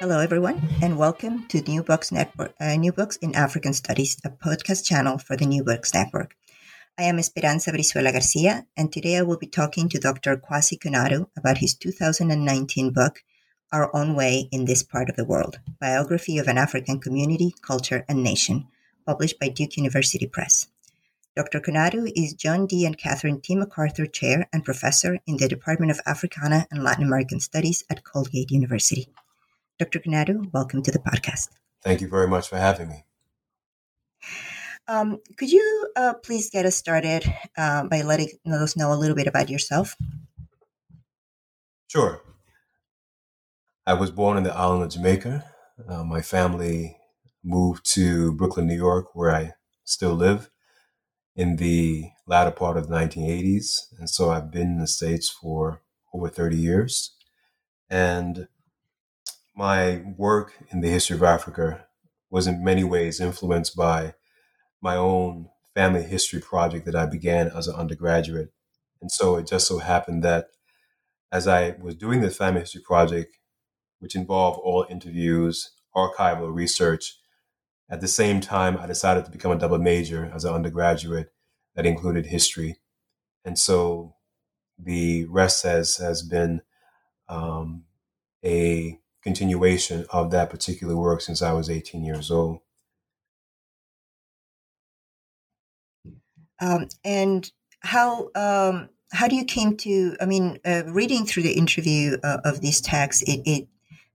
Hello, everyone, and welcome to New Books Network, New Books in African Studies, a podcast channel for the New Books Network. I am Esperanza Brizuela Garcia, and today I will be talking to Dr. Kwasi Konadu about his 2019 book, Our Own Way in This Part of the World, Biography of an African Community, Culture, and Nation, published by Duke University Press. Dr. Konadu is John D. and Catherine T. MacArthur Chair and Professor in the Department of Africana and Latin American Studies at Colgate University. Dr. Konadu, welcome to the podcast. Thank you very much for having me. Could you please get us started by letting us know a little bit about yourself? Sure. I was born in the island of Jamaica. My family moved to Brooklyn, New York, where I still live, in the latter part of the 1980s. And so I've been in the States for over 30 years. And my work in the history of Africa was in many ways influenced by my own family history project that I began as an undergraduate. And so it just so happened that as I was doing this family history project, which involved all interviews, archival research, at the same time, I decided to become a double major as an undergraduate that included history. And so the rest has been a continuation of that particular work since I was 18 years old. And how do you came to? I mean, reading through the interview of this text, it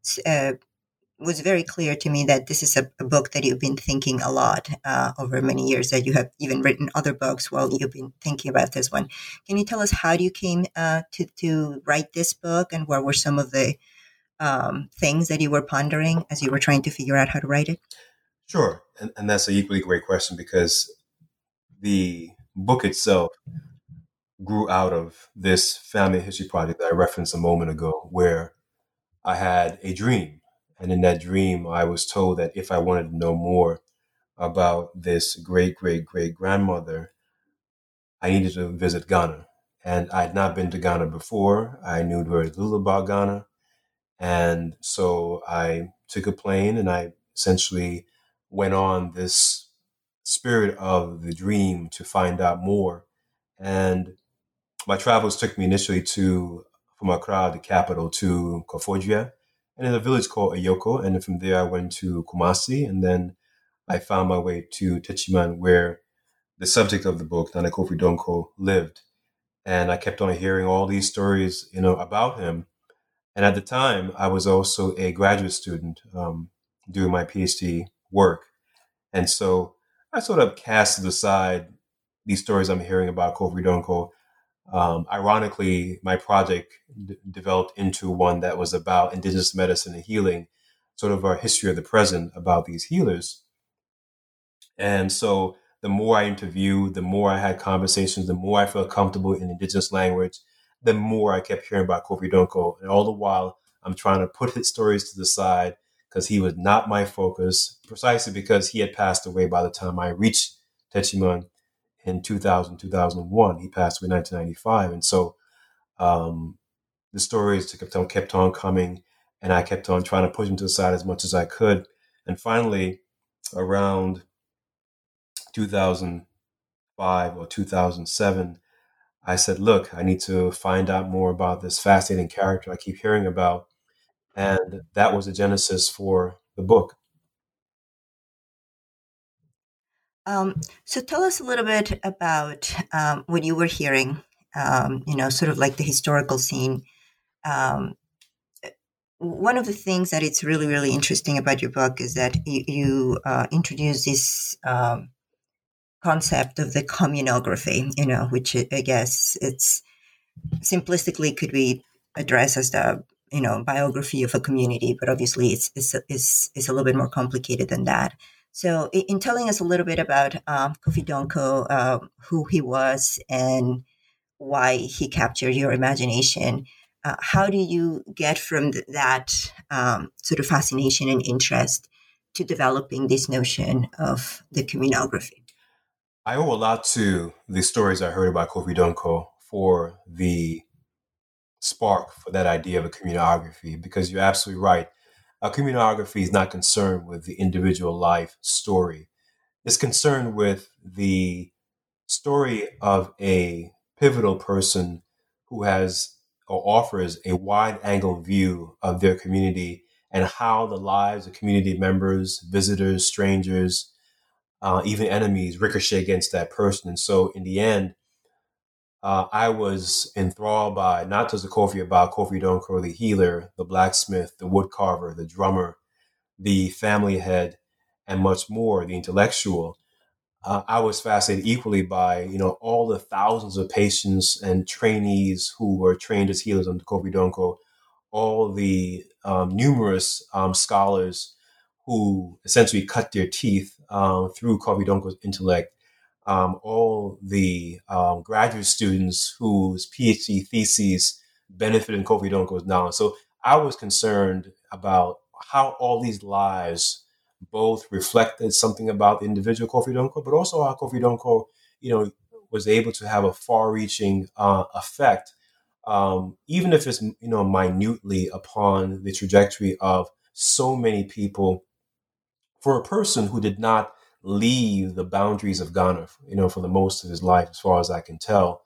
was very clear to me that this is a book that you've been thinking a lot over many years. That you have even written other books while you've been thinking about this one. Can you tell us how you came to write this book, and what were some of the things that you were pondering as you were trying to figure out how to write it? Sure. And that's an equally great question, because the book itself grew out of this family history project that I referenced a moment ago, where I had a dream. And in that dream, I was told that if I wanted to know more about this great, great, great grandmother, I needed to visit Ghana. And I had not been to Ghana before. I knew very little about Ghana. And so I took a plane and I essentially went on this spirit of the dream to find out more. And my travels took me initially from Accra, the capital, to Koforidua, and in a village called Ayoko. And then from there, I went to Kumasi, and then I found my way to Techiman, where the subject of the book, Nana Kofi Donko, lived. And I kept on hearing all these stories, about him. And at the time, I was also a graduate student doing my PhD work. And so I sort of casted aside these stories I'm hearing about Kofi Donko. Ironically, my project developed into one that was about indigenous medicine and healing, sort of our history of the present about these healers. And so the more I interviewed, the more I had conversations, the more I felt comfortable in indigenous language, the more I kept hearing about Kofi Donko. And all the while, I'm trying to put his stories to the side because he was not my focus, precisely because he had passed away by the time I reached Techiman in 2000, 2001. He passed away in 1995. And so the stories kept on coming, and I kept on trying to push them to the side as much as I could. And finally, around 2005 or 2007, I said, look, I need to find out more about this fascinating character I keep hearing about. And that was the genesis for the book. So tell us a little bit about what you were hearing, sort of like the historical scene. One of the things that it's really, really interesting about your book is that you introduce this concept of the communography, which I guess it's simplistically could be addressed as the biography of a community, but obviously it's a little bit more complicated than that. So, in telling us a little bit about Kofi Donko, who he was and why he captured your imagination, how do you get from that sort of fascination and interest to developing this notion of the communography? I owe a lot to the stories I heard about Kofi Donko for the spark for that idea of a communography, because you're absolutely right. Communography is not concerned with the individual life story. It's concerned with the story of a pivotal person who has or offers a wide angle view of their community and how the lives of community members, visitors, strangers, even enemies ricochet against that person. And so in the end, I was enthralled by not just the Kofi about Kofi Donko, the healer, the blacksmith, the woodcarver, the drummer, the family head, and much more, the intellectual. I was fascinated equally by all the thousands of patients and trainees who were trained as healers under Kofi Donko, all the numerous scholars who essentially cut their teeth through Kofi Donko's intellect, all the graduate students whose PhD theses benefited Kofi Donko's knowledge. So I was concerned about how all these lives both reflected something about the individual Kofi Donko, but also how Kofi Donko, was able to have a far-reaching effect, even if it's minutely upon the trajectory of so many people. For a person who did not leave the boundaries of Ghana, for the most of his life, as far as I can tell,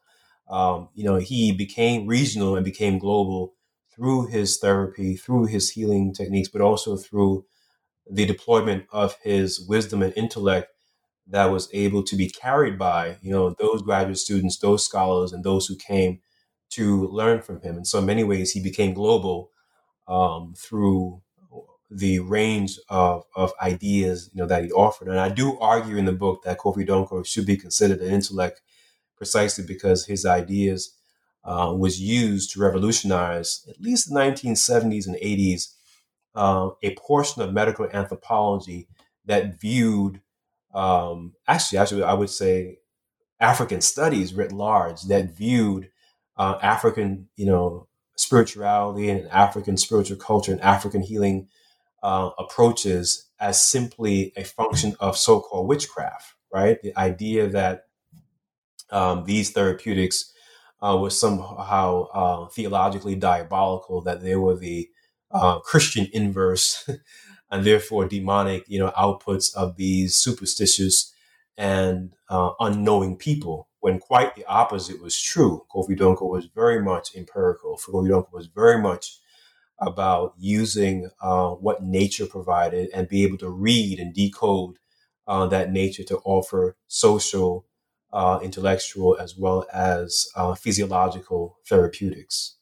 he became regional and became global through his therapy, through his healing techniques, but also through the deployment of his wisdom and intellect that was able to be carried by, those graduate students, those scholars, and those who came to learn from him. And so in many ways, he became global through the range of ideas, that he offered. And I do argue in the book that Kofi Donko should be considered an intellect precisely because his ideas was used to revolutionize, at least the 1970s and 80s, a portion of medical anthropology that viewed, actually, I would say African studies writ large that viewed African, spirituality and African spiritual culture and African healing approaches as simply a function of so-called witchcraft, right? The idea that these therapeutics was somehow theologically diabolical, that they were the Christian inverse and therefore demonic, outputs of these superstitious and unknowing people, when quite the opposite was true. Kofi Donko was very much empirical. Kofi Donko was very much about using what nature provided and be able to read and decode that nature to offer social, intellectual, as well as physiological therapeutics.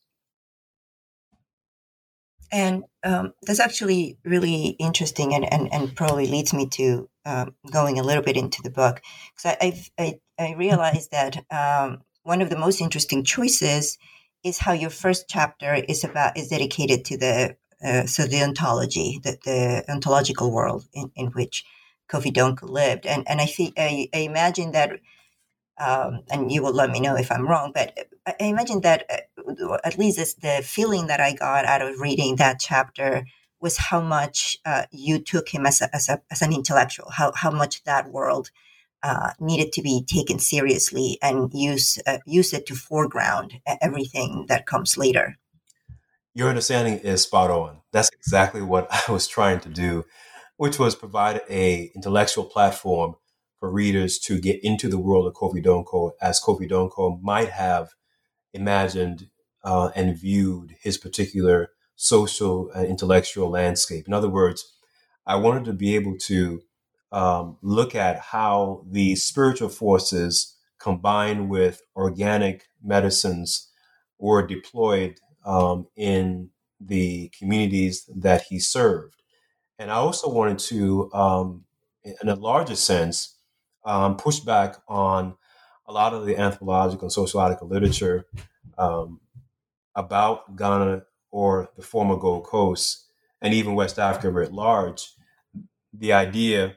And that's actually really interesting, and probably leads me to going a little bit into the book, because I realized that one of the most interesting choices is how your first chapter is dedicated to the ontology, the ontological world in which Kofi Donko lived, and I imagine that and you will let me know if I'm wrong, but I imagine that at least the feeling that I got out of reading that chapter was how much you took him as an intellectual, how much that world needed to be taken seriously and use it to foreground everything that comes later. Your understanding is spot on. That's exactly what I was trying to do, which was provide a intellectual platform for readers to get into the world of Kofi Donko as Kofi Donko might have imagined and viewed his particular social and intellectual landscape. In other words, I wanted to be able to look at how the spiritual forces combined with organic medicines were deployed in the communities that he served. And I also wanted to, in a larger sense, push back on a lot of the anthropological and sociological literature um, about Ghana or the former Gold Coast and even West Africa writ large. The idea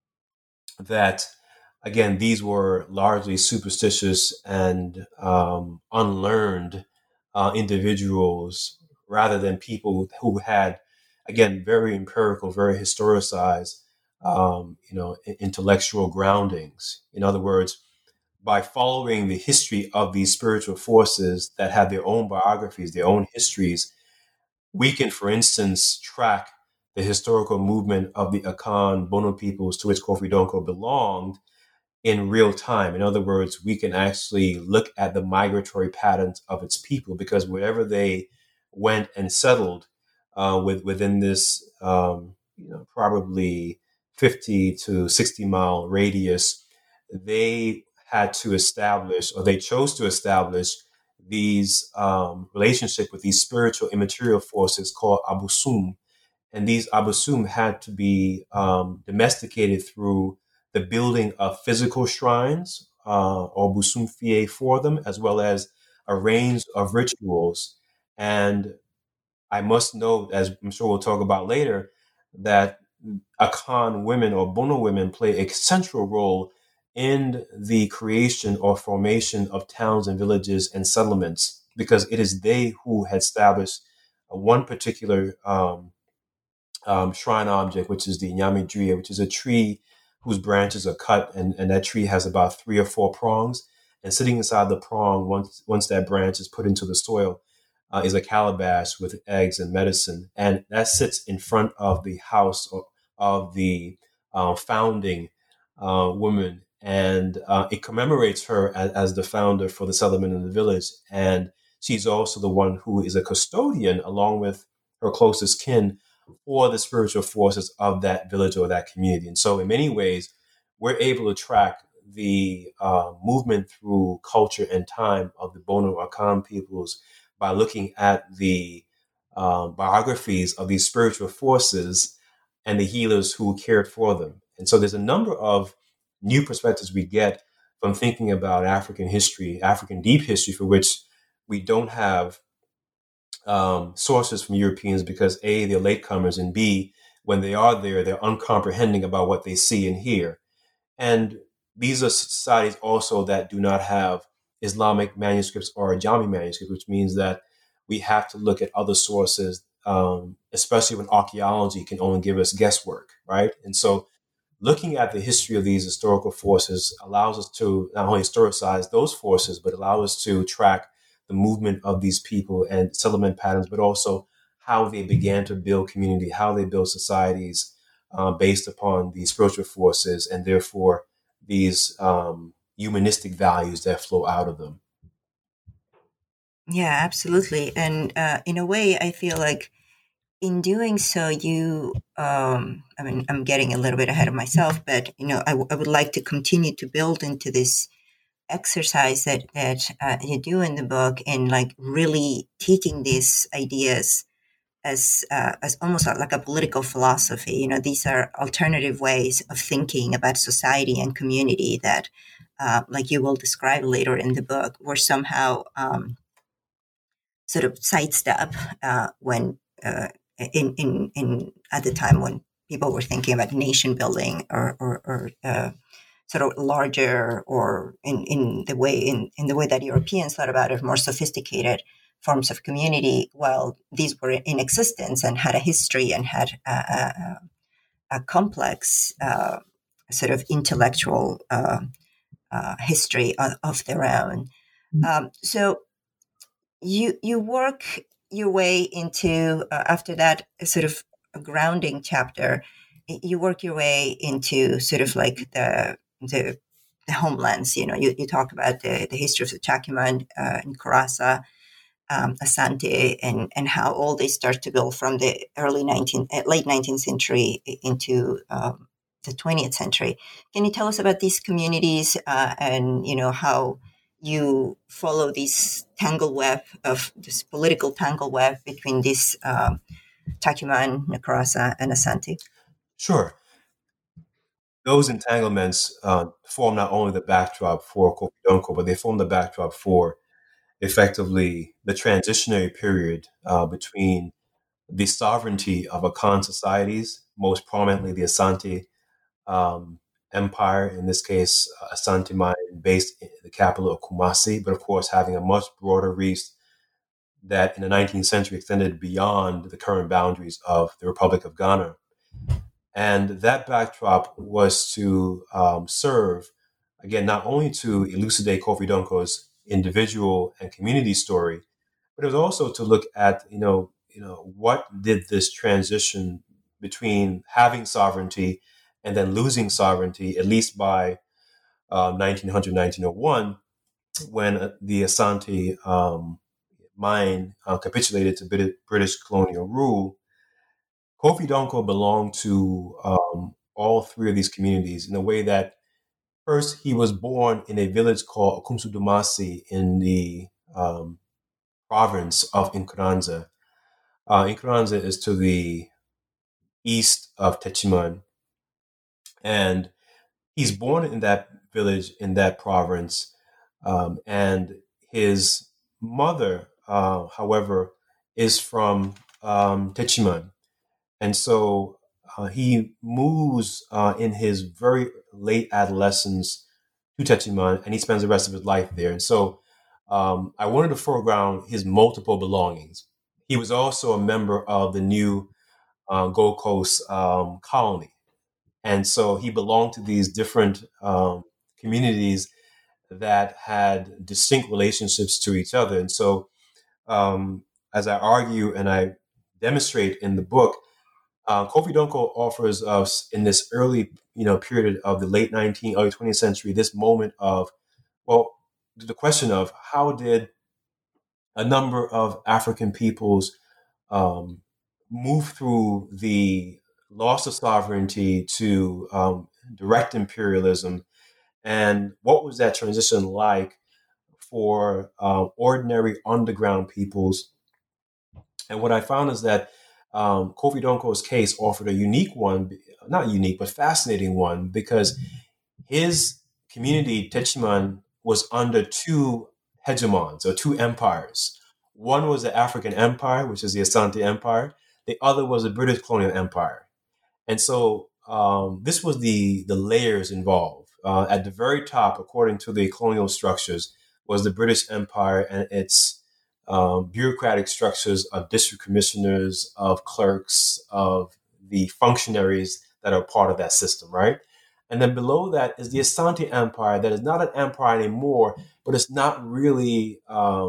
that, again, these were largely superstitious and unlearned individuals rather than people who had, again, very empirical, very historicized, intellectual groundings. In other words, by following the history of these spiritual forces that have their own biographies, their own histories, we can, for instance, track the historical movement of the Akan Bono peoples to which Kofi Donko belonged in real time. In other words, we can actually look at the migratory patterns of its people, because wherever they went and settled within this probably 50 to 60-mile radius, they had to establish, or they chose to establish, these relationship with these spiritual immaterial forces called abusum. And these abusum had to be domesticated through the building of physical shrines, or busum fie, for them, as well as a range of rituals. And I must note, as I'm sure we'll talk about later, that Akan women or Bono women play a central role in the creation or formation of towns and villages and settlements, because it is they who had established one particular shrine object, which is the Nyame Dria, which is a tree whose branches are cut, and that tree has about 3 or 4 prongs. And sitting inside the prong, once that branch is put into the soil, is a calabash with eggs and medicine, and that sits in front of the house of the founding woman, and it commemorates her as the founder for the settlement in the village. And she's also the one who is a custodian, along with her closest kin, for the spiritual forces of that village or that community. And so, in many ways, we're able to track the movement through culture and time of the Bono Akan peoples by looking at the biographies of these spiritual forces and the healers who cared for them. And so there's a number of new perspectives we get from thinking about African history, African deep history, for which we don't have sources from Europeans, because A, they're latecomers, and B, when they are there, they're uncomprehending about what they see and hear. And these are societies also that do not have Islamic manuscripts or Ajami manuscripts, which means that we have to look at other sources, especially when archaeology can only give us guesswork, right? And so looking at the history of these historical forces allows us to not only historicize those forces, but allow us to track the movement of these people and settlement patterns, but also how they began to build community, how they build societies based upon these spiritual forces, and therefore these humanistic values that flow out of them. Yeah, absolutely. And in a way, I feel like in doing so, I mean, I'm getting a little bit ahead of myself, but, I would like to continue to build into this exercise that you do in the book, and like really taking these ideas as almost like a political philosophy. These are alternative ways of thinking about society and community that, like you will describe later in the book, were somehow sort of sidestep when in at the time when people were thinking about nation building or sort of larger, or in the way that Europeans thought about it, more sophisticated forms of community. Well, these were in existence and had a history and had a complex sort of intellectual history of their own. So you work your way into, after that sort of grounding chapter, you work your way into sort of like the homelands. You talk about the history of the Chakiman in Karasa, Asante, and how all they start to build from the late 19th century into the 20th century. Can you tell us about these communities, and how you follow this tangle web of this political tangle web between this Takiman, Nakarasa, and Asante? Sure. Those entanglements form not only the backdrop for Kofi Donko, but they form the backdrop for effectively the transitionary period between the sovereignty of Akan societies, most prominently the Asante um, Empire, in this case, Asante Mine, based in the capital of Kumasi, but of course having a much broader reach that in the 19th century extended beyond the current boundaries of the Republic of Ghana. And that backdrop was to serve, again, not only to elucidate Kofi Donko's individual and community story, but it was also to look at, what did this transition between having sovereignty and then losing sovereignty, at least by 1900, 1901, when the Asante mine capitulated to British colonial rule. Kofi Donko belonged to all three of these communities in a way that first he was born in a village called Okumsu Dumasi in the province of Nkuranza. Nkuranza is to the east of Techiman, and he's born in that village in that province, and his mother, however, is from Techiman. And so he moves in his very late adolescence to Techiman, and he spends the rest of his life there. And so I wanted to foreground his multiple belongings. He was also a member of the new Gold Coast colony. And so he belonged to these different communities that had distinct relationships to each other. And so, as I argue and I demonstrate in the book, Kofi Donko offers us in this early, period of the late 19th, early 20th century, this moment of, well, the question of how did a number of African peoples move through the loss of sovereignty to direct imperialism, and what was that transition like for ordinary underground peoples? And what I found is that Kofi Donko's case offered a unique one, not unique, but fascinating one, because his community, Techiman, was under two hegemons or two empires. One was the African Empire, which is the Asante Empire. The other was the British colonial empire. And so this was the layers involved. At the very top, according to the colonial structures, was the British Empire and its bureaucratic structures of district commissioners, of clerks, of the functionaries that are part of that system, right? And then below that is the Asante Empire, that is not an empire anymore, but it's not really,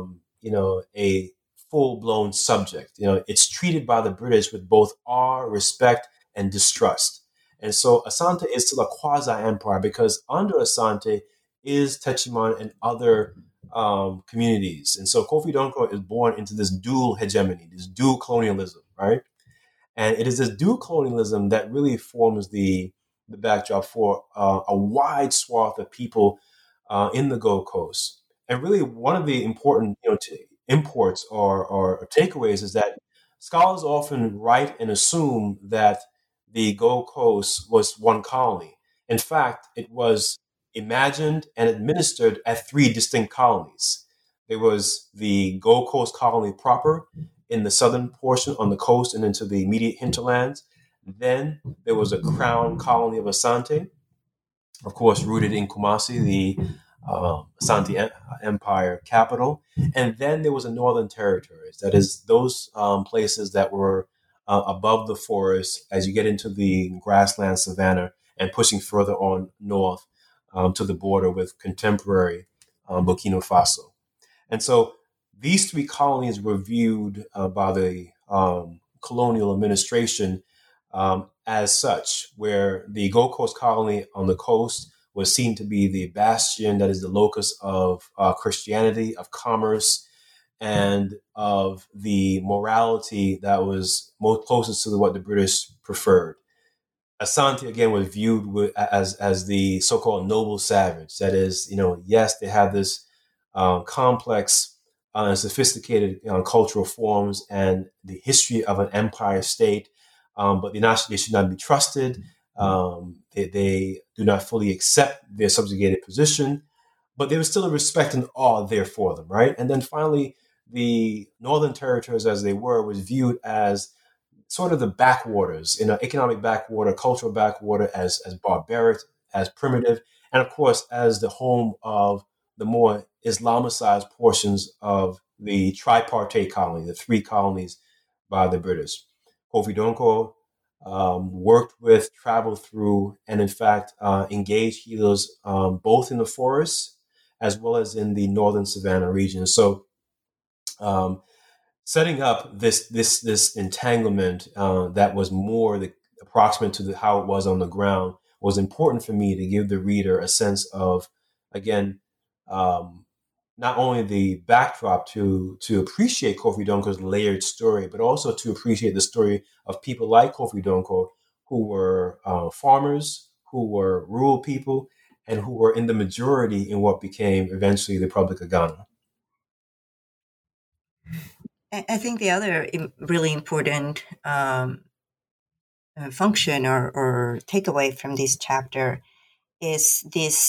a full-blown subject. It's treated by the British with both awe, respect, and distrust. And so Asante is still a quasi-empire because under Asante is Techiman and other communities. And so Kofi Donko is born into this dual hegemony, this dual colonialism, right? And it is this dual colonialism that really forms the backdrop for a wide swath of people in the Gold Coast. And really, one of the important imports or takeaways is that scholars often write and assume that the Gold Coast was one colony. In fact, it was imagined and administered at three distinct colonies. There was the Gold Coast colony proper in the southern portion on the coast and into the immediate hinterlands. Then there was a crown colony of Asante, of course, rooted in Kumasi, the Asante Empire capital. And then there was the Northern Territories, that is, those places that were above the forest as you get into the grassland savanna and pushing further on north to the border with contemporary Burkina Faso. And so these three colonies were viewed by the colonial administration as such, where the Gold Coast colony on the coast was seen to be the bastion, that is the locus of Christianity, of commerce, and of the morality that was most closest to what the British preferred. Asante again was viewed as the so-called noble savage. That is, yes, they have this complex and sophisticated cultural forms and the history of an empire state, but they should not be trusted. They do not fully accept their subjugated position, but there was still a respect and awe there for them, right? And then finally, the Northern Territories, as they were, was viewed as sort of the backwaters, economic backwater, cultural backwater, as barbaric, as primitive, and of course, as the home of the more Islamicized portions of the tripartite colony, the three colonies by the British. Kofi Donko worked with, traveled through, and in fact engaged healers both in the forests as well as in the northern savanna region. So setting up this entanglement that was more approximate to how it was on the ground, was important for me to give the reader a sense of, again, not only the backdrop to appreciate Kofi Donko's layered story, but also to appreciate the story of people like Kofi Donko, who were farmers, who were rural people, and who were in the majority in what became eventually the Republic of Ghana. I think the other really important function or takeaway from this chapter is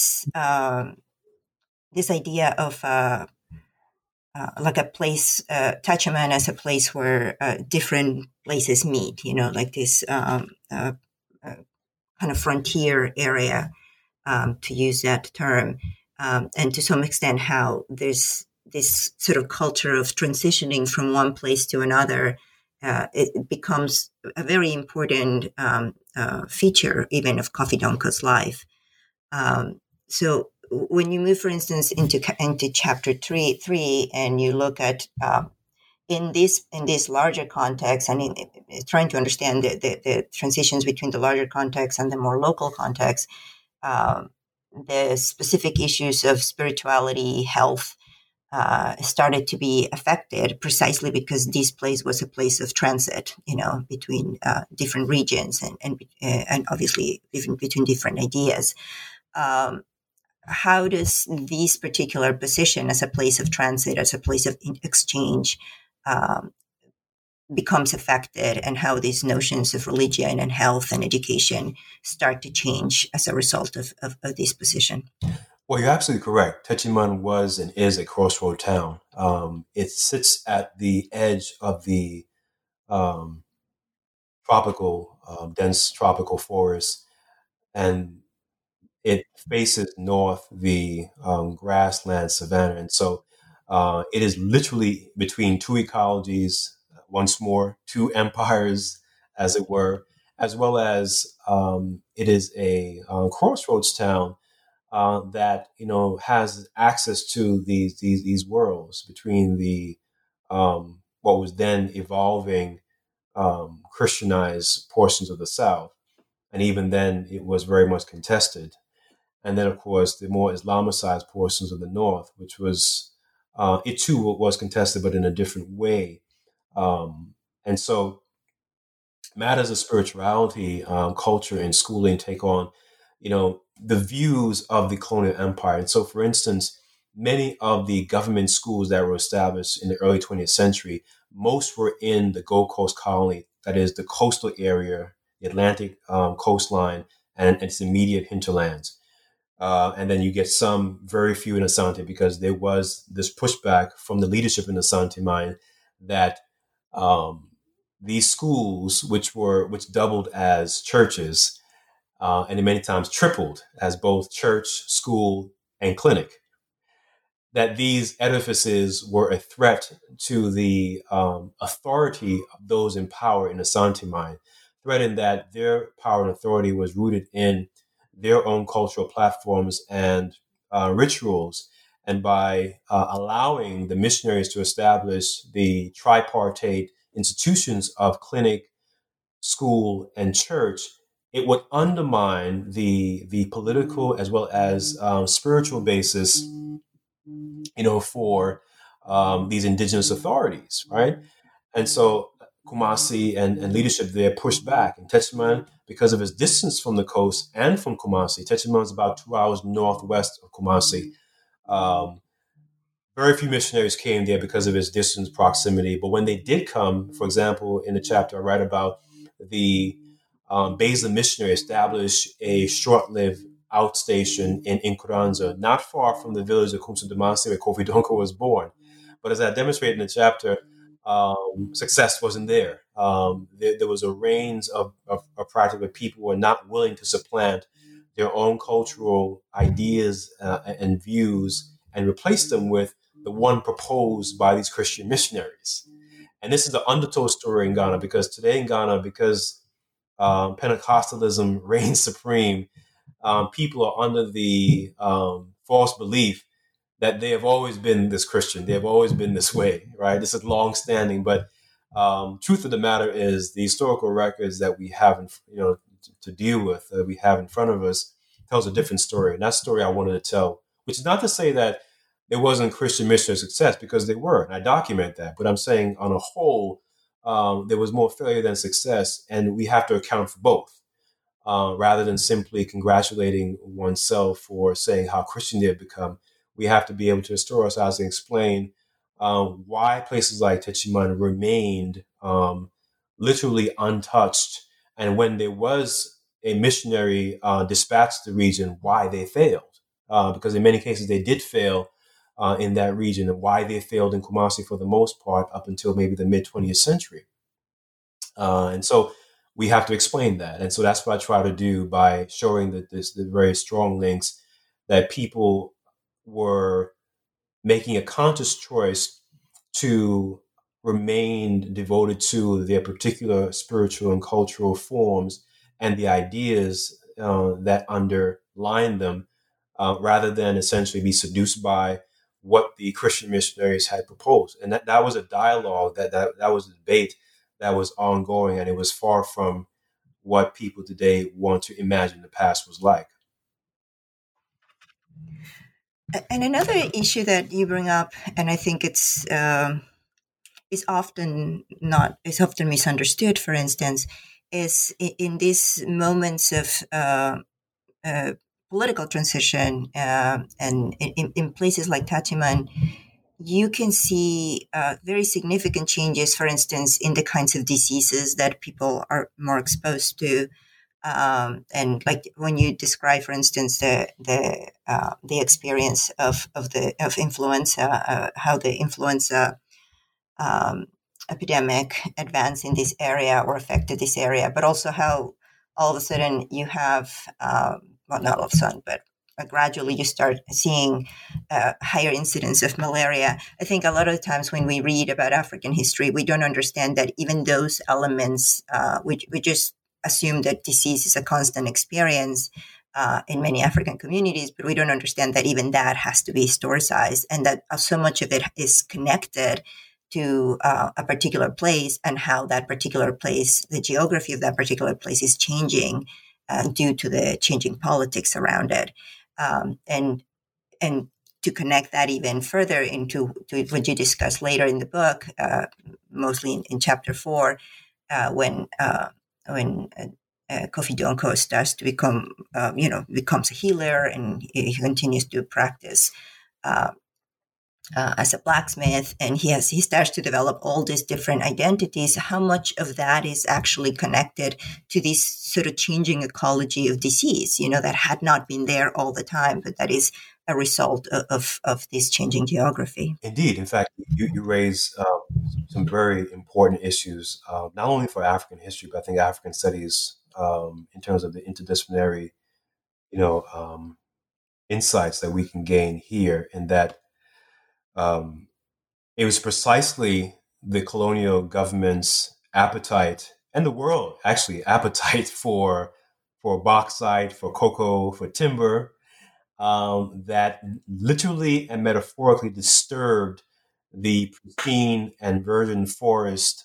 this idea of like a place, Tachiman as a place where different places meet, like this kind of frontier area, to use that term. And to some extent, how there's this sort of culture of transitioning from one place to another. It becomes a very important feature even of Kofi Donko's life. So when you move, for instance, into chapter three, and you look at in this larger context, and trying to understand the transitions between the larger context and the more local context, the specific issues of spirituality, health, started to be affected precisely because this place was a place of transit, between different regions and obviously even between different ideas. How does this particular position as a place of transit, as a place of exchange, becomes affected, and how these notions of religion and health and education start to change as a result of this position? Well, you're absolutely correct. Techiman was and is a crossroad town. It sits at the edge of the dense tropical forest, and it faces north the grassland savanna. And so it is literally between two ecologies, once more, two empires, as it were, as well as it is a crossroads town that has access to these worlds between the what was then evolving Christianized portions of the South, and even then it was very much contested. And then, of course, the more Islamicized portions of the North, which was it too was contested, but in a different way. And so matters of spirituality, culture, and schooling take on, the views of the colonial empire. And so, for instance, many of the government schools that were established in the early 20th century, most were in the Gold Coast colony, that is the coastal area, the Atlantic coastline, and its immediate hinterlands. And then you get some very few in Asante, because there was this pushback from the leadership in Asante mine that these schools, which doubled as churches, and many times tripled as both church, school, and clinic, that these edifices were a threat to the authority of those in power in Asante mine, threatening that their power and authority was rooted in their own cultural platforms and rituals. And by allowing the missionaries to establish the tripartite institutions of clinic, school, and church, it would undermine the political as well as spiritual basis, for these indigenous authorities, right? And so Kumasi and leadership there pushed back. And Techiman, because of his distance from the coast and from Kumasi, Techiman is about 2 hours northwest of Kumasi. Very few missionaries came there because of his distance proximity. But when they did come, for example, in the chapter I write about, the Beza missionary established a short-lived outstation in Nkuranza, not far from the village of Kumsu Damasi where Kofi Donko was born. But as I demonstrated in the chapter, success wasn't there. There was a range of practice where people were not willing to supplant their own cultural ideas and views and replace them with the one proposed by these Christian missionaries. And this is the undertow story in Ghana, because today in Ghana, because Pentecostalism reigns supreme, people are under the false belief that they have always been this Christian. They have always been this way, right? This is long-standing. But Truth of the matter is, the historical records that we have, to deal with, that we have in front of us, tells a different story. And that story I wanted to tell, which is not to say that there wasn't Christian missionary success, because there were, and I document that. But I'm saying, on a whole, there was more failure than success, and we have to account for both. Rather than simply congratulating oneself for saying how Christian they have become, we have to be able to restore ourselves and explain why places like Techiman remained literally untouched, and when there was a missionary dispatched to the region, why they failed. Because in many cases they did fail in that region, and why they failed in Kumasi for the most part up until maybe the mid 20th century. And so we have to explain that. And so that's what I try to do by showing that the very strong links, that people were making a conscious choice to remain devoted to their particular spiritual and cultural forms and the ideas that underline them, rather than essentially be seduced by what the Christian missionaries had proposed. And that was a dialogue, that was a debate that was ongoing, and it was far from what people today want to imagine the past was like. And another issue that you bring up, and I think is often misunderstood. For instance, is in these moments of uh, political transition, and in places like Tachiman, you can see very significant changes. For instance, in the kinds of diseases that people are more exposed to. And like when you describe, for instance, the experience of influenza, how the influenza um, epidemic advanced in this area or affected this area, but also how all of a sudden you have, well, not all of a sudden, but gradually you start seeing higher incidence of malaria. I think a lot of the times when we read about African history, we don't understand that even those elements, we just assume that disease is a constant experience in many African communities, but we don't understand that even that has to be historicized, and that so much of it is connected to a particular place, and how that particular place, the geography of that particular place, is changing due to the changing politics around it, and to connect that even further into to what you discuss later in the book, mostly in chapter 4, when Kofi Donko starts to becomes a healer, and he continues to practice as a blacksmith, and he starts to develop all these different identities. How much of that is actually connected to this sort of changing ecology of disease, that had not been there all the time, but that is a result of this changing geography? Indeed. In fact, you raise some very important issues, not only for African history, but I think African studies, in terms of the interdisciplinary, you know, um, insights that we can gain here, in that um, it was precisely the colonial government's appetite, and the world actually appetite for bauxite, for cocoa, for timber, that literally and metaphorically disturbed the pristine and virgin forest,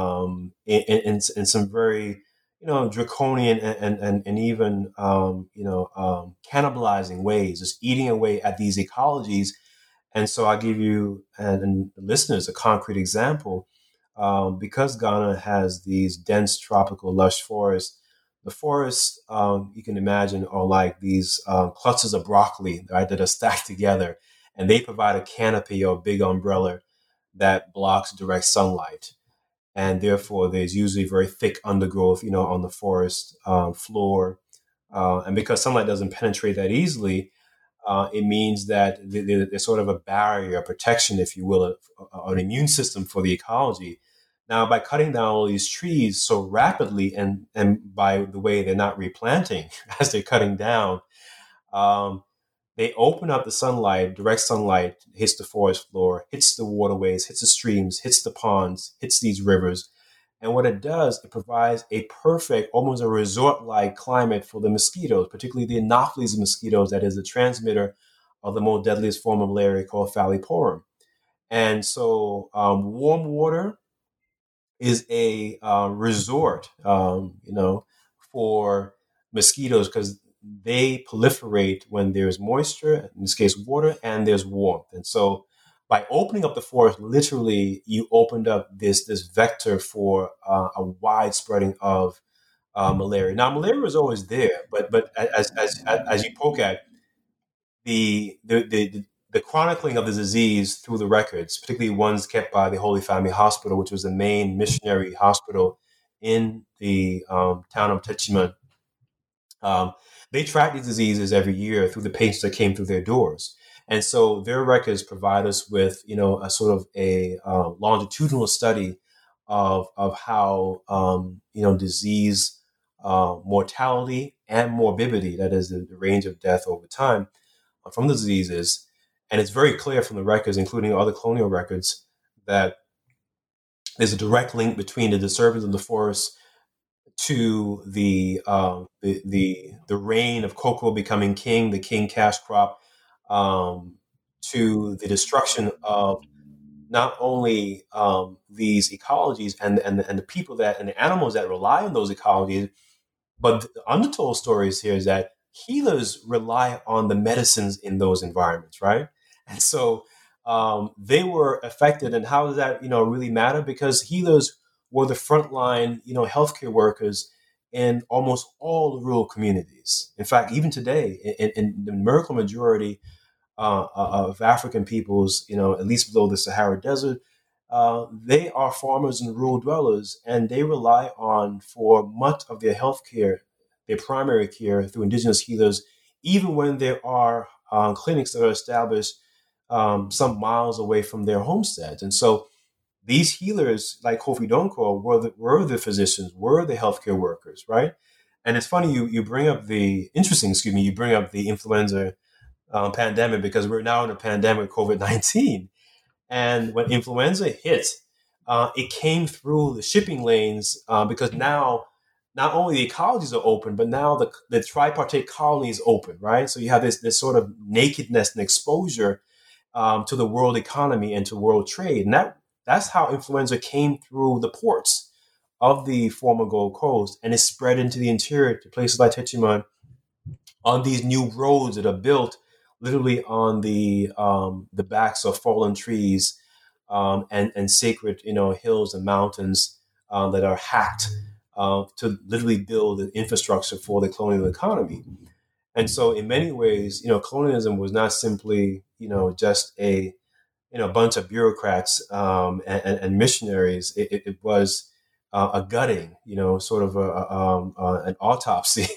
in some very, draconian and even, cannibalizing ways, just eating away at these ecologies. And so I give you and the listeners a concrete example. Because Ghana has these dense tropical lush forests, the forests, you can imagine, are like these clusters of broccoli, right, that are stacked together, and they provide a canopy or a big umbrella that blocks direct sunlight. And therefore, there's usually very thick undergrowth, on the forest floor. And because sunlight doesn't penetrate that easily, it means that there's sort of a barrier, a protection, if you will, an immune system for the ecology. Now, by cutting down all these trees so rapidly, and by the way, they're not replanting as they're cutting down, um, they open up the sunlight, direct sunlight hits the forest floor, hits the waterways, hits the streams, hits the ponds, hits these rivers. And what it does, it provides a perfect, almost a resort-like climate for the mosquitoes, particularly the Anopheles mosquitoes, that is the transmitter of the most deadliest form of malaria called falciparum. And so warm water is a resort, for mosquitoes because they proliferate when there's moisture, in this case, water, and there's warmth. And so, by opening up the forest, literally, you opened up this vector for a wide spreading of malaria. Now, malaria is always there, but as you poke at the chronicling of the disease through the records, particularly ones kept by the Holy Family Hospital, which was the main missionary hospital in the town of Techiman. Um, they track these diseases every year through the patients that came through their doors. And so their records provide us with, a sort of a longitudinal study of how, disease mortality and morbidity, that is the range of death over time, from the diseases. And it's very clear from the records, including other colonial records, that there's a direct link between the disturbance of the forest to the reign of cocoa becoming king, the king cash crop, um, to the destruction of not only these ecologies and the people that and the animals that rely on those ecologies, but the undertold stories here is that healers rely on the medicines in those environments, right? And so they were affected. And how does that, really matter? Because healers were the frontline, healthcare workers in almost all the rural communities. In fact, even today, in the miracle majority of African peoples, at least below the Sahara Desert, they are farmers and rural dwellers, and they rely on for much of their health care, their primary care through indigenous healers, even when there are clinics that are established some miles away from their homesteads. And so these healers, like Kofi Donko, were the physicians, were the healthcare workers, right? And it's funny you bring up you bring up the influenza pandemic because we're now in a pandemic, COVID-19. And when influenza hit, it came through the shipping lanes because now not only the ecologies are open, but now the tripartite colony is open, right? So you have this sort of nakedness and exposure to the world economy and to world trade. And that's how influenza came through the ports of the former Gold Coast and it spread into the interior to places like Techiman on these new roads that are built literally on the backs of fallen trees and sacred hills and mountains that are hacked to literally build an infrastructure for the colonial economy. And so, in many ways, colonialism was not simply just a bunch of bureaucrats and missionaries. It was a gutting, sort of an autopsy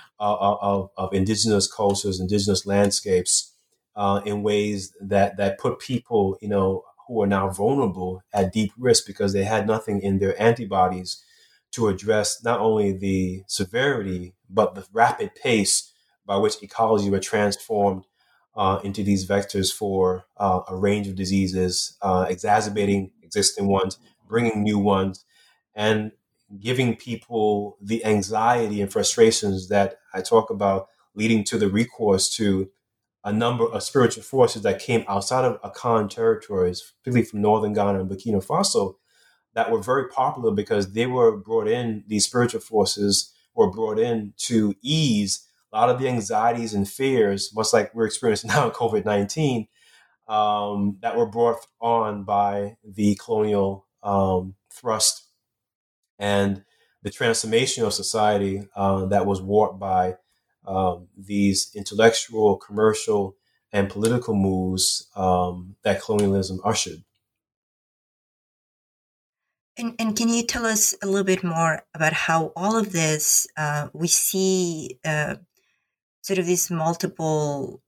of indigenous cultures, indigenous landscapes, in ways that put people, who are now vulnerable at deep risk because they had nothing in their antibodies to address not only the severity but the rapid pace by which ecology were transformed into these vectors for a range of diseases, exacerbating existing ones, bringing new ones, and giving people the anxiety and frustrations that I talk about, leading to the recourse to a number of spiritual forces that came outside of Akan territories, particularly from northern Ghana and Burkina Faso, that were very popular because they were brought in, these spiritual forces were brought in to ease a lot of the anxieties and fears, much like we're experiencing now in COVID-19, that were brought on by the colonial thrust and the transformation of society that was warped by these intellectual, commercial, and political moves that colonialism ushered. And can you tell us a little bit more about how all of this we see sort of these multiple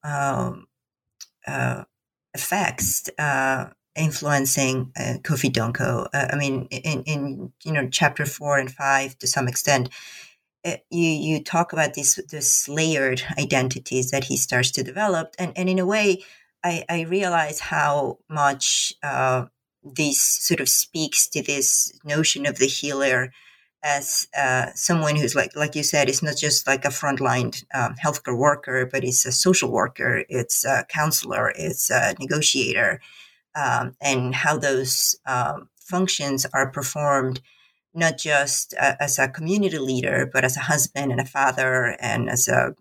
effects influencing Kofi Donko? I mean, in chapter 4 and 5 to some extent, you talk about this layered identities that he starts to develop, and in a way, I realize how much this sort of speaks to this notion of the healer as someone who's like you said, is not just like a frontline healthcare worker, but it's a social worker, it's a counselor, it's a negotiator, and how those functions are performed not just as a community leader, but as a husband and a father, and as a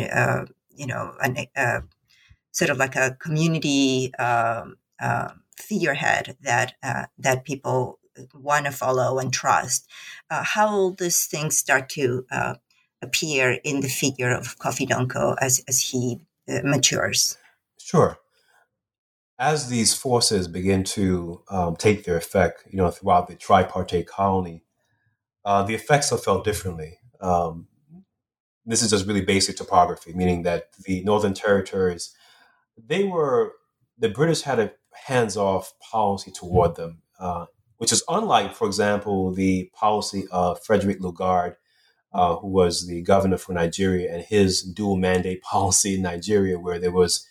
sort of like a community figurehead that people want to follow and trust. How will these things start to appear in the figure of Kofi Donko as he matures? Sure. As these forces begin to take their effect, throughout the tripartite colony, the effects are felt differently. This is just really basic topography, meaning that the Northern Territories, the British had a hands-off policy toward them, which is unlike, for example, the policy of Frederick Lugard, who was the governor for Nigeria, and his dual mandate policy in Nigeria, where there was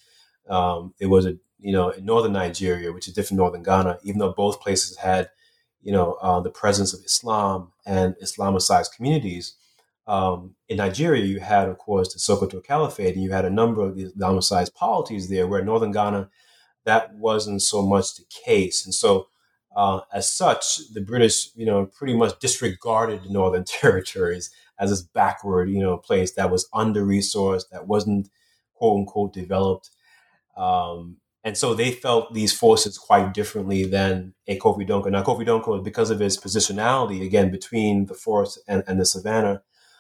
in northern Nigeria, which is different northern Ghana, even though both places had the presence of Islam and Islamicized communities. In Nigeria, you had, of course, the Sokoto Caliphate, and you had a number of these Islamicized polities there, where northern Ghana, that wasn't so much the case. And so, as such, the British, pretty much disregarded the Northern Territories as this backward, place that was under-resourced, that wasn't, quote unquote, developed. And so they felt these forces quite differently than a Kofi Donko. Now, Kofi Donko, because of his positionality, again, between the forest and the savannah,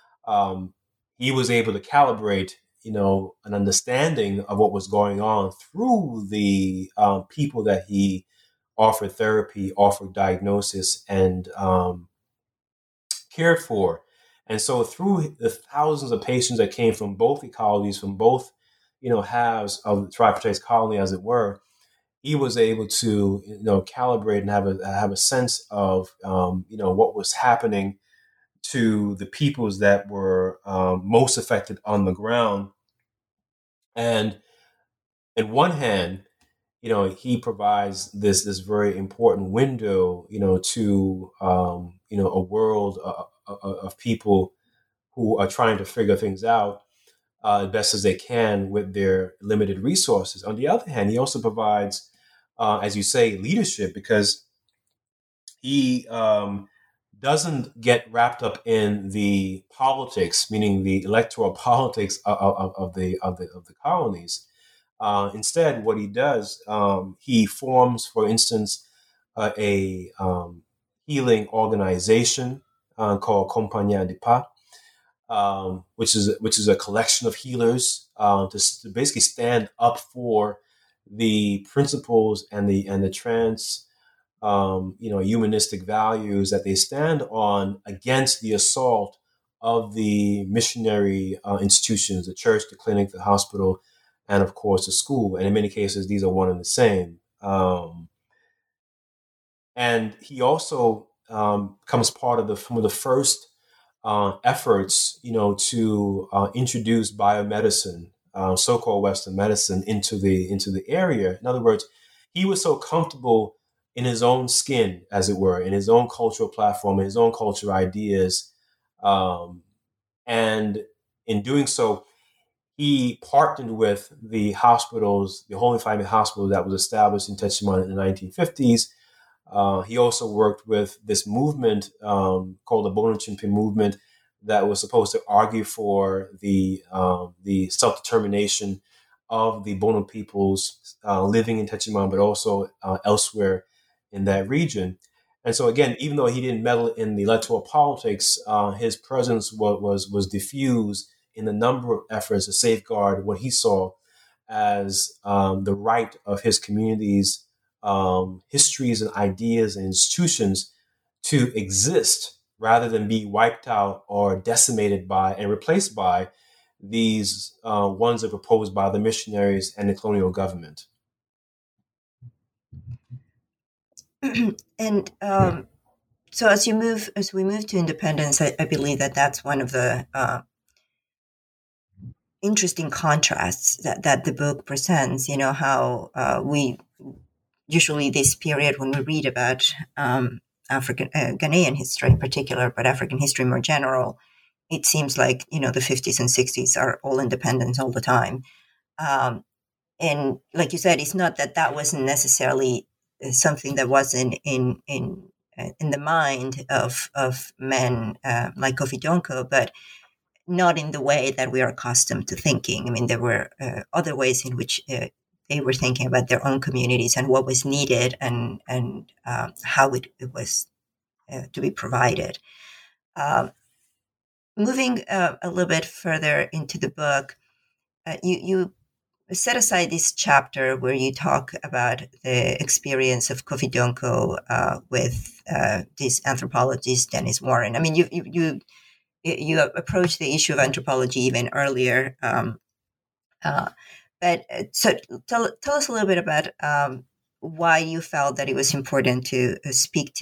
he was able to calibrate, an understanding of what was going on through the people that he offered therapy, offered diagnosis, and cared for. And so through the thousands of patients that came from both ecologies, from both, halves of the tripartite colony, as it were, he was able to, calibrate and have a sense of, what was happening to the peoples that were most affected on the ground. And in one hand, he provides this very important window, to a world of people who are trying to figure things out as best as they can with their limited resources. On the other hand, he also provides, as you say, leadership, because he doesn't get wrapped up in the politics, meaning the electoral politics of the colonies. Instead, what he does, he forms, for instance, a healing organization called Compagnia de Pas, which is a collection of healers to basically stand up for the principles and the trans humanistic values that they stand on against the assault of the missionary institutions, the church, the clinic, the hospital, and of course the school. And in many cases, these are one and the same. And he also becomes part of some of the first efforts, to introduce biomedicine, so-called Western medicine, into the area. In other words, he was so comfortable in his own skin, as it were, in his own cultural platform, in his own cultural ideas, and in doing so, he partnered with the hospitals, the Holy Family Hospital that was established in Techiman in the 1950s. He also worked with this movement called the Bono Chimpi movement that was supposed to argue for the self-determination of the Bono peoples living in Techiman, but also elsewhere in that region. And so again, even though he didn't meddle in the electoral politics, his presence was diffused in a number of efforts to safeguard what he saw as the right of his community's histories and ideas and institutions to exist rather than be wiped out or decimated by and replaced by these ones that were proposed by the missionaries and the colonial government. And so as we move to independence, I believe that's one of the interesting contrasts that the book presents. How we usually this period when we read about African Ghanaian history in particular, but African history more general, it seems like the 50s and 60s are all independence all the time. And like you said, it's not that wasn't necessarily something that was in in the mind of men like Kofi Donko, but not in the way that we are accustomed to thinking. I mean, there were other ways in which they were thinking about their own communities and what was needed and how it was to be provided. Um, Moving a little bit further into the book, you set aside this chapter where you talk about the experience of Kofi Donko with this anthropologist Dennis Warren. I mean, you approach the issue of anthropology even earlier. Uh, but so tell us a little bit about why you felt that it was important to speak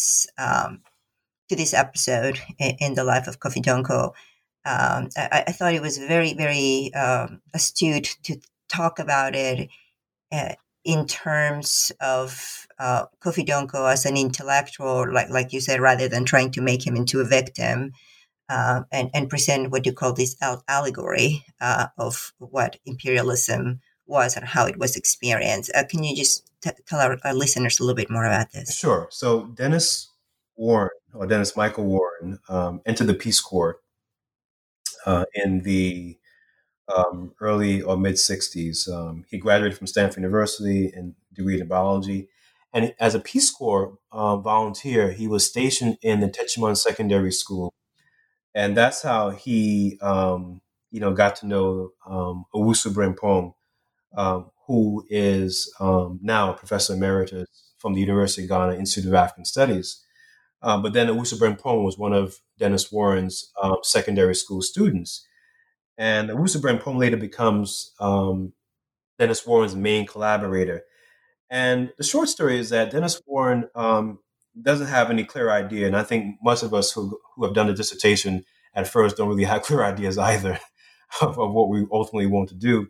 to this episode in the life of Kofi Donko. I thought it was very, very astute to talk about it uh, in terms of Kofi Donko as an intellectual, like you said, rather than trying to make him into a victim, and present what you call this allegory of what imperialism was and how it was experienced. Can you just tell our listeners a little bit more about this? Sure. So Dennis Warren, or Dennis Michael Warren, entered the Peace Corps in the early or mid 60s. He graduated from Stanford University and degree in biology. And as a Peace Corps volunteer, he was stationed in the Techiman Secondary School. And that's how he, got to know Owusu Brempong, who is now a professor emeritus from the University of Ghana Institute of African Studies. But then Owusu Brempong was one of Dennis Warren's secondary school students. And Owusu Brempong later becomes Dennis Warren's main collaborator. And the short story is that Dennis Warren doesn't have any clear idea. And I think most of us who have done the dissertation at first don't really have clear ideas either of what we ultimately want to do.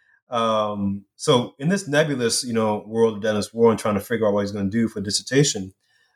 So in this nebulous, world of Dennis Warren trying to figure out what he's going to do for dissertation,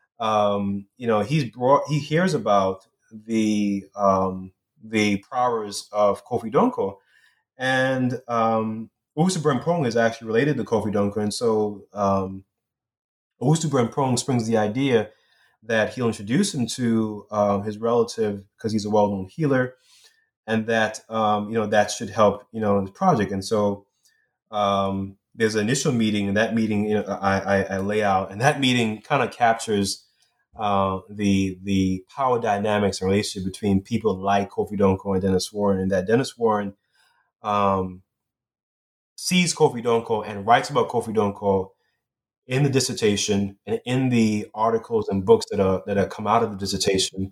he hears about the prowess of Kofi Donko, and Owusu Brempong is actually related to Kofi Donko, and so Owusu Brempong springs the idea that he'll introduce him to his relative because he's a well-known healer, and that that should help in the project. And so there's an initial meeting, and that meeting I lay out, and that meeting kind of captures the power dynamics and relationship between people like Kofi Donko and Dennis Warren, and that Dennis Warren sees Kofi Donko and writes about Kofi Donko in the dissertation and in the articles and books that have come out of the dissertation,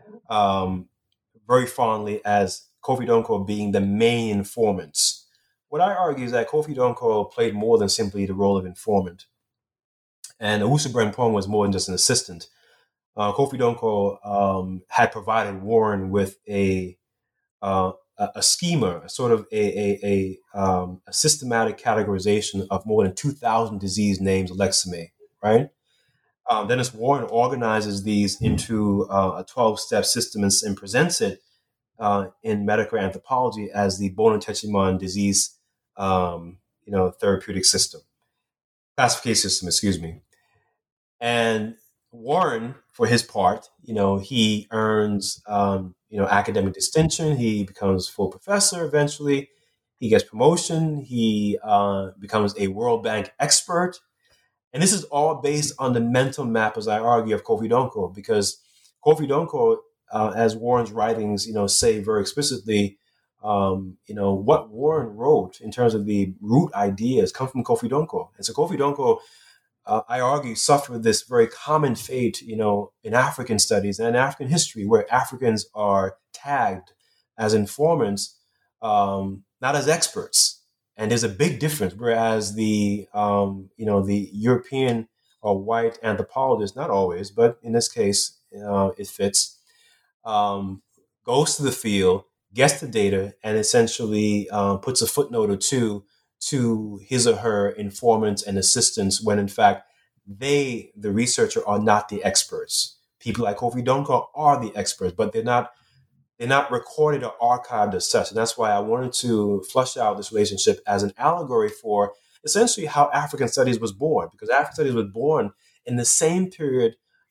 very fondly as Kofi Donko being the main informant. What I argue is that Kofi Donko played more than simply the role of informant, and Owusu Brempong was more than just an assistant. Kofi Donko had provided Warren with a schema, a sort of a systematic categorization of more than 2,000 disease names of Lexime, right? Dennis Warren organizes these into a 12-step system and presents it in medical anthropology as the Bono-Techiman disease, therapeutic system, classification system, excuse me. And Warren, for his part, he earns, academic distinction. He becomes full professor eventually. He gets promotion. He becomes a World Bank expert. And this is all based on the mental map, as I argue, of Kofi Donko, because Kofi Donko, as Warren's writings, say very explicitly, what Warren wrote in terms of the root ideas come from Kofi Donko. And so Kofi Donko, I argue, suffered this very common fate, in African studies and African history, where Africans are tagged as informants, not as experts. And there's a big difference. Whereas the European or white anthropologist, not always, but in this case, it fits, goes to the field, gets the data, and essentially puts a footnote or two to his or her informants and assistants when in fact the researcher, are not the experts. People like Kofi Donko are the experts, but they're not recorded or archived as such. And that's why I wanted to flush out this relationship as an allegory for essentially how African studies was born, because African studies was born in the same period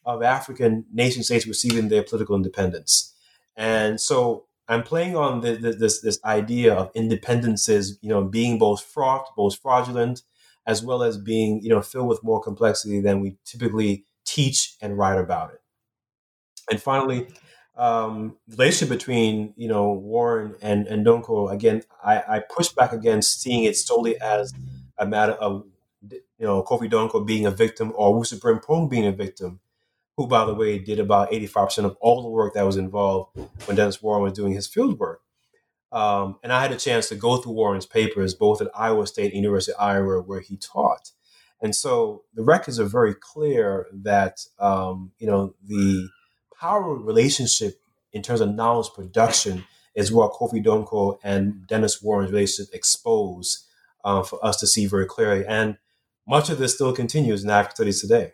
of African nation states receiving their political independence. And so I'm playing on this idea of independences, being both fraught, both fraudulent, as well as being, filled with more complexity than we typically teach and write about it. And finally, the relationship between Warren and Donko, again, I push back against seeing it solely as a matter of Kofi Donko being a victim or Wusu Pring being a victim, who, by the way, did about 85% of all the work that was involved when Dennis Warren was doing his field work. And I had a chance to go through Warren's papers, both at Iowa State and University of Iowa, where he taught. And so the records are very clear that, the power relationship in terms of knowledge production is what Kofi Donko and Dennis Warren's relationship expose for us to see very clearly. And much of this still continues in African studies today.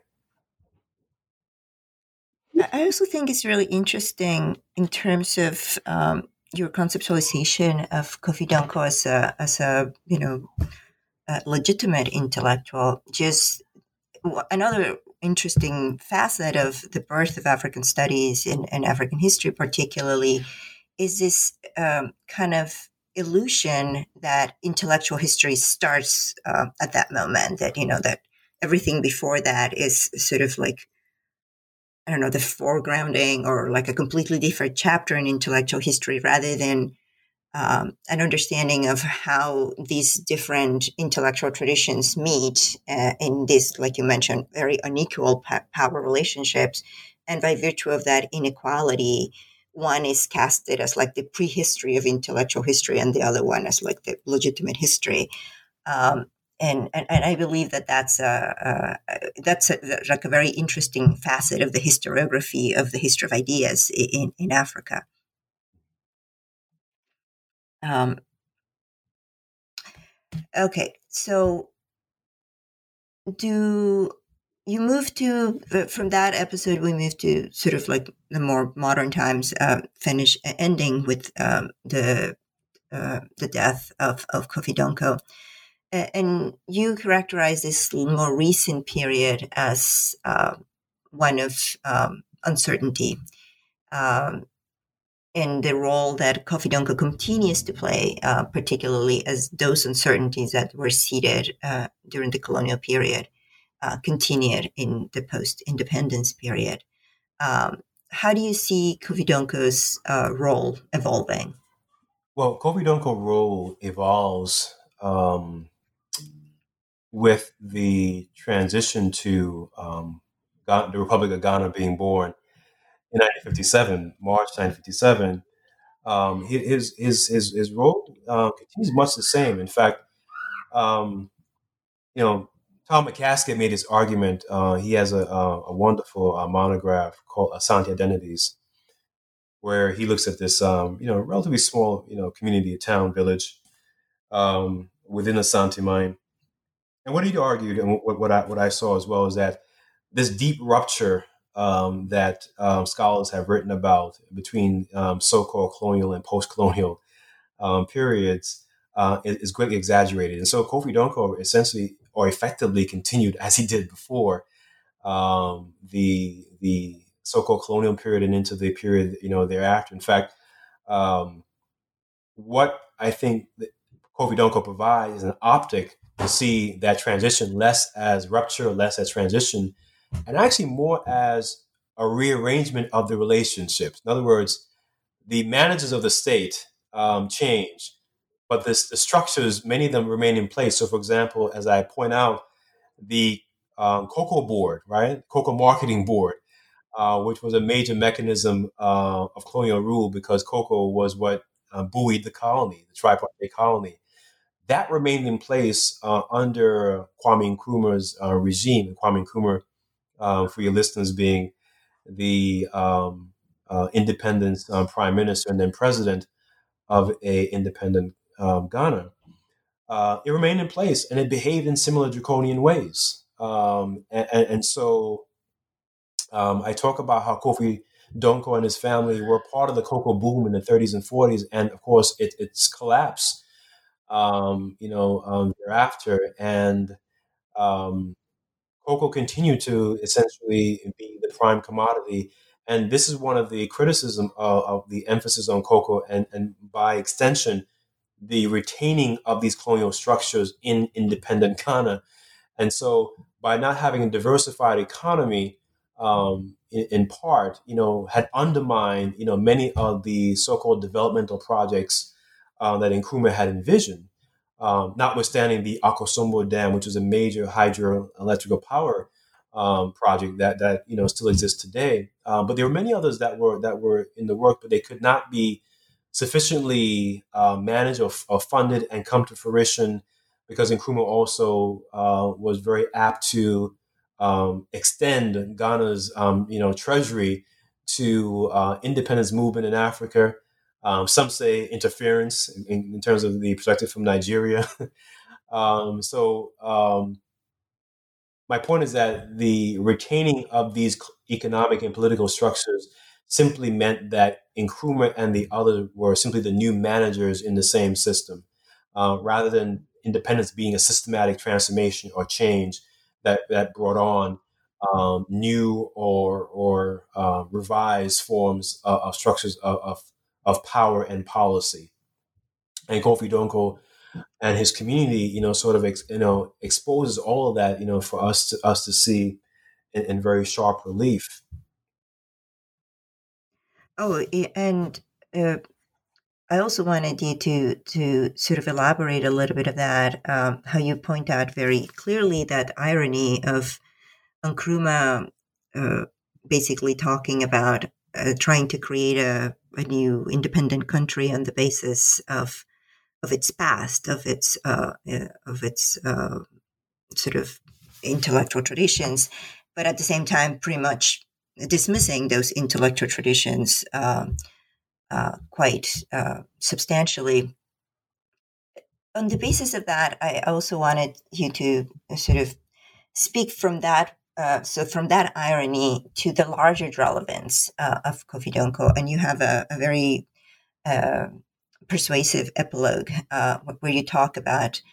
I also think it's really interesting in terms of your conceptualization of Kofi Donko as a legitimate intellectual. Just another interesting facet of the birth of African studies and African history, particularly, is this kind of illusion that intellectual history starts at that moment. That everything before that is sort of like, I don't know, the foregrounding or like a completely different chapter in intellectual history rather than an understanding of how these different intellectual traditions meet in this, like you mentioned, very unequal power relationships. And by virtue of that inequality, one is casted as like the prehistory of intellectual history and the other one as like the legitimate history. Um, and I believe that that's like a very interesting facet of the historiography of the history of ideas in Africa. Um, okay, so do you move to from that episode? We moved to sort of like the more modern times, finish ending with the death of Kofi Donko. And you characterize this more recent period as one of uncertainty, um, in the role that Kofi Donko continues to play, particularly as those uncertainties that were seeded during the colonial period continued in the post-independence period. How do you see Kofi Donko's role evolving? Well, Kofi Donko's role evolves with the transition to the Republic of Ghana being born in 1957, March 1957. His role continues much the same. In fact, um, Tom McCaskey made his argument. He has a wonderful monograph called Asante Identities, where he looks at this, relatively small, community, town, village within Asante mine. And what he argued, and what I saw as well, is that this deep rupture that scholars have written about between so-called colonial and post-colonial periods is greatly exaggerated. And so Kofi Donko essentially or effectively continued as he did before the so-called colonial period and into the period thereafter. In fact, um, what I think that Kofi Donko provides is an optic to see that transition less as rupture, less as transition, and actually more as a rearrangement of the relationships. In other words, the managers of the state change, but the structures, many of them remain in place. So, for example, as I point out, the Cocoa Board, right, Cocoa Marketing Board, which was a major mechanism of colonial rule because cocoa was what buoyed the colony, the tripartite colony. That remained in place under Kwame Nkrumah's regime. And Kwame Nkrumah, for your listeners, being the independent prime minister and then president of a independent Ghana. It remained in place and it behaved in similar draconian ways. And so I talk about how Kofi Donko and his family were part of the cocoa boom in the 30s and 40s, and of course, it's collapsed, thereafter. And cocoa continued to essentially be the prime commodity. And this is one of the criticism of the emphasis on cocoa, and by extension, the retaining of these colonial structures in independent Ghana. And so, by not having a diversified economy, in part, had undermined, many of the so-called developmental projects that Nkrumah had envisioned. Notwithstanding the Akosombo Dam, which was a major hydroelectrical power project that still exists today. But there were many others that were in the work, but they could not be sufficiently managed or funded and come to fruition, because Nkrumah also was very apt to extend Ghana's treasury to independence movement in Africa. Some say interference in terms of the perspective from Nigeria. So my point is that the retaining of these economic and political structures simply meant that Nkrumah and the others were simply the new managers in the same system, rather than independence being a systematic transformation or change that brought on new or revised forms of structures of power and policy. And Kofi Donko and his community, sort of, exposes all of that, for us to see in very sharp relief. Oh, and I also wanted you to sort of elaborate a little bit of that, how you point out very clearly that irony of Nkrumah basically talking about trying to create a new independent country on the basis of its past, of its sort of intellectual traditions, but at the same time, pretty much dismissing those intellectual traditions quite substantially. On the basis of that, I also wanted you to sort of speak from that. So from that irony to the larger relevance of Kofi Donko, and you have a very persuasive epilogue where you talk about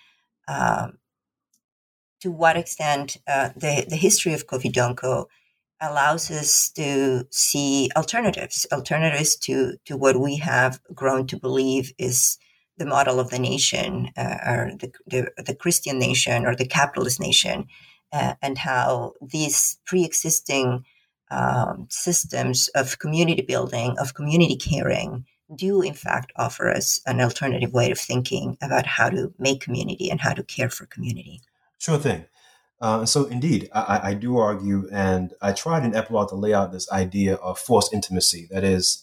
to what extent the history of Kofi Donko allows us to see alternatives to what we have grown to believe is the model of the nation, or the Christian nation or the capitalist nation, and how these pre-existing systems of community building, of community caring, do in fact offer us an alternative way of thinking about how to make community and how to care for community. Sure thing. So indeed, I do argue, and I tried in Epilogue to lay out this idea of forced intimacy. That is,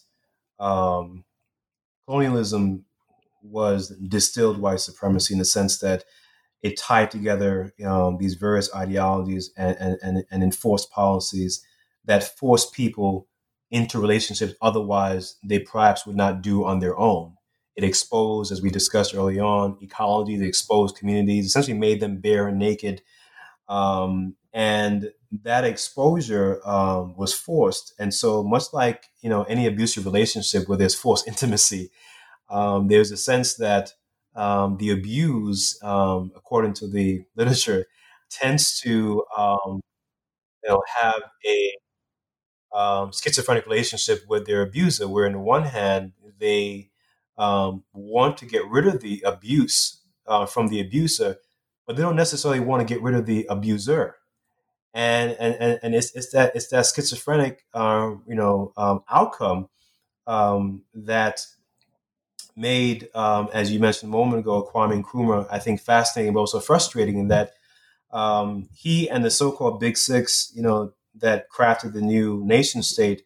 colonialism was distilled white supremacy in the sense that it tied together these various ideologies and enforced policies that forced people into relationships otherwise they perhaps would not do on their own. It exposed, as we discussed early on, ecologies, it exposed communities, essentially made them bare and naked. And that exposure was forced. And so much like, any abusive relationship where there's forced intimacy, there's a sense that the abuse, according to the literature, tends to have a schizophrenic relationship with their abuser, where on the one hand they want to get rid of the abuse from the abuser, but they don't necessarily want to get rid of the abuser. And it's that schizophrenic outcome that made, as you mentioned a moment ago, Kwame Nkrumah, I think, fascinating but also frustrating, in that he and the so-called Big Six, that crafted the new nation state,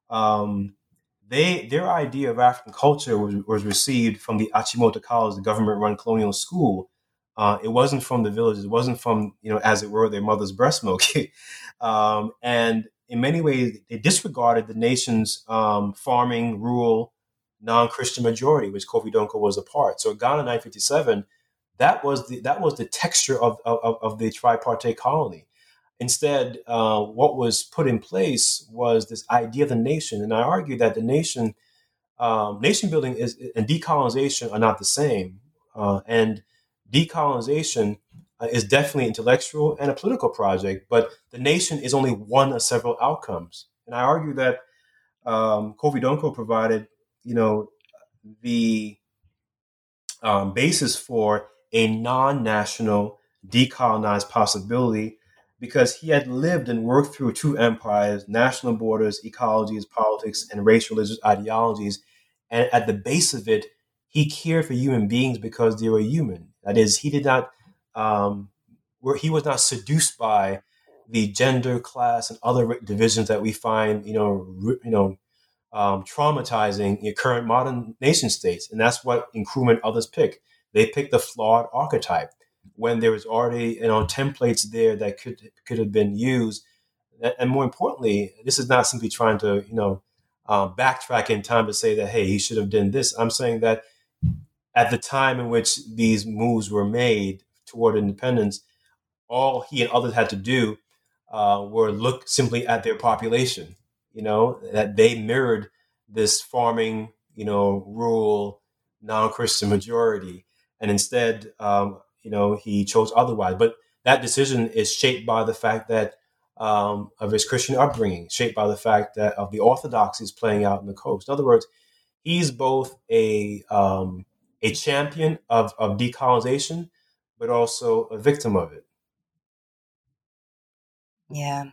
their idea of African culture was received from the Achimota College, the government-run colonial school. It wasn't from the villages. It wasn't from, as it were, their mother's breast milk. And in many ways, they disregarded the nation's farming, rural, non-Christian majority, which Kofi Donko was a part. So Ghana 957, that was the texture of the tripartite colony. Instead, what was put in place was this idea of the nation. And I argue that the nation building and decolonization are not the same. And decolonization is definitely intellectual and a political project, but the nation is only one of several outcomes. And I argue that Kofi Donko provided, you know, the basis for a non-national decolonized possibility because he had lived and worked through two empires, national borders, ecologies, politics, and racial religious ideologies. And at the base of it, he cared for human beings because they were human. That is, he did not, he was not seduced by the gender, class, and other divisions that we find, traumatizing your current modern nation states. And that's what Nkrumah and others pick. They pick the flawed archetype when there was already, templates there that could have been used. And more importantly, this is not simply trying to, backtrack in time to say that, hey, he should have done this. I'm saying that at the time in which these moves were made toward independence, all he and others had to do were look simply at their population, that they mirrored this farming, rural, non-Christian majority. And instead, he chose otherwise. But that decision is shaped by the fact that of his Christian upbringing, shaped by the fact that of the orthodoxies playing out in the coast. In other words, he's both a champion of decolonization, but also a victim of it. Yeah.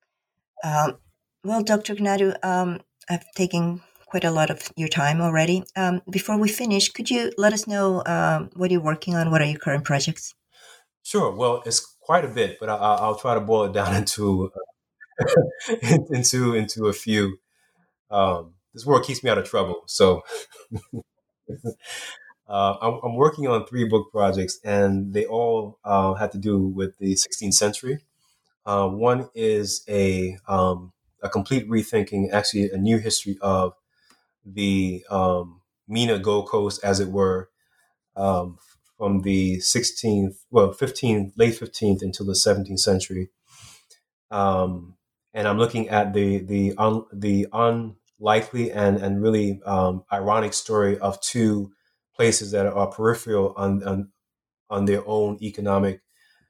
Well, Dr. Gnadu, I've taken quite a lot of your time already. Before we finish, could you let us know what you're working on? What are your current projects? Sure. Well, it's quite a bit, but I'll try to boil it down into into a few. This work keeps me out of trouble, so I'm working on 3 book projects, and they all have to do with the 16th century. One is a complete rethinking, actually a new history of the MENA Gold Coast, as it were, um, from the 15th, late 15th until the 17th century. And I'm looking at the unlikely and really ironic story of two places that are peripheral on their own economic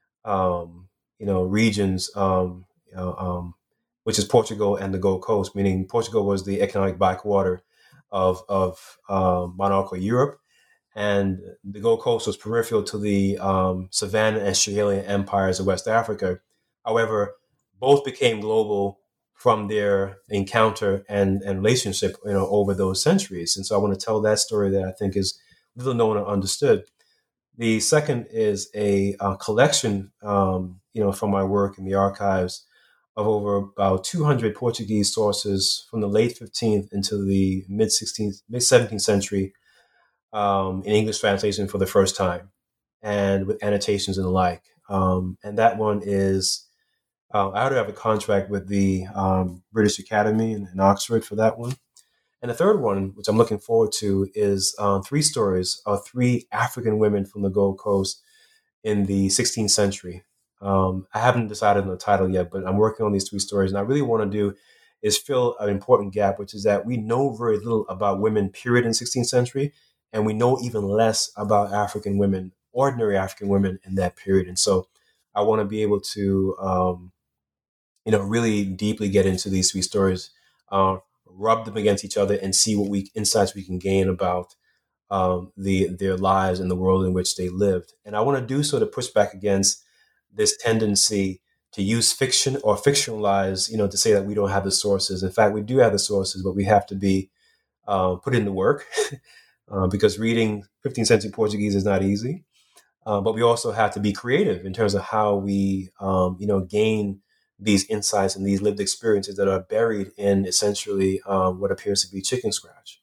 regions, which is Portugal and the Gold Coast. Meaning Portugal was the economic backwater of monarchical Europe, and the Gold Coast was peripheral to the Savannah and Schahelian empires of West Africa. However, both became global from their encounter and relationship, over those centuries. And so I want to tell that story that I think is little known or understood. The second is a collection, from my work in the archives of over about 200 Portuguese sources from the late 15th into the mid 17th century, in English translation for the first time, and with annotations and the like. And that one is, I already have a contract with the British Academy in Oxford for that one. And the third one, which I'm looking forward to, is 3 stories of 3 African women from the Gold Coast in the 16th century. I haven't decided on the title yet, but I'm working on these 3 stories. And I really want to do is fill an important gap, which is that we know very little about women, period, in the 16th century. And we know even less about African women, ordinary African women in that period. And so I want to be able to, really deeply get into these 3 stories, rub them against each other, and see what insights we can gain about their lives and the world in which they lived. And I want to do so to push back against this tendency to use fiction or fictionalize, to say that we don't have the sources. In fact, we do have the sources, but we have to be put in the work because reading 15th century Portuguese is not easy. But we also have to be creative in terms of how we, gain these insights and these lived experiences that are buried in essentially what appears to be chicken scratch.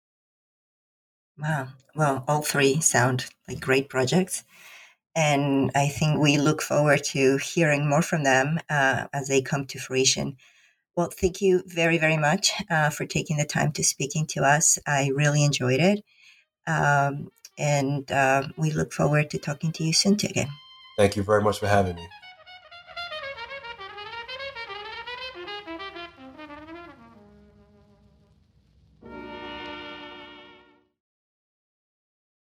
Wow. Well, all 3 sound like great projects. And I think we look forward to hearing more from them as they come to fruition. Well, thank you very, very much for taking the time to speaking to us. I really enjoyed it. And we look forward to talking to you soon again. Thank you very much for having me.